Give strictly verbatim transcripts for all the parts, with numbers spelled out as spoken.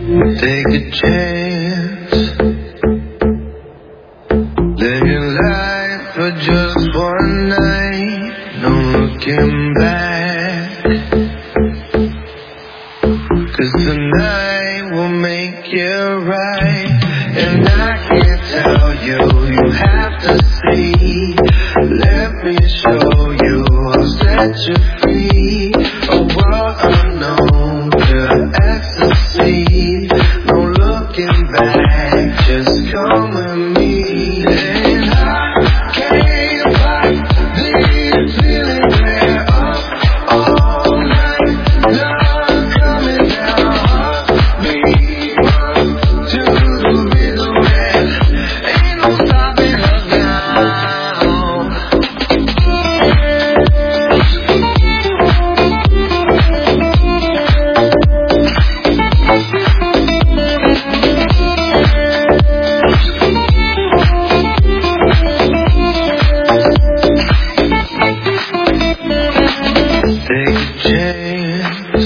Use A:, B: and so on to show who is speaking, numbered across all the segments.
A: Take a chance, live your life for just one night, no looking back. Cause tonight will make it right. And I can't tell you, you have to see. Let me show you, I'll set you free. A world unknown to ecstasy. No looking back, just come with me. And I can't fight this feeling we're up all night. Love coming down, heartbeat run to the rhythm and ain't no stopping us now. Take a chance,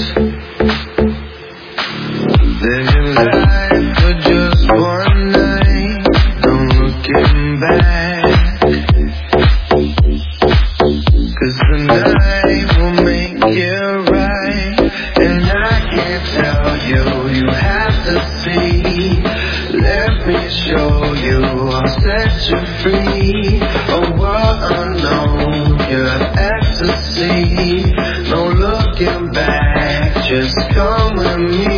A: live your life for just one night, no looking back. Cause tonight will make it right. And I can't tell you, you have to see. Let me show you, I'll set you free. A world unknown, pure ecstasy. No looking back, just come with me.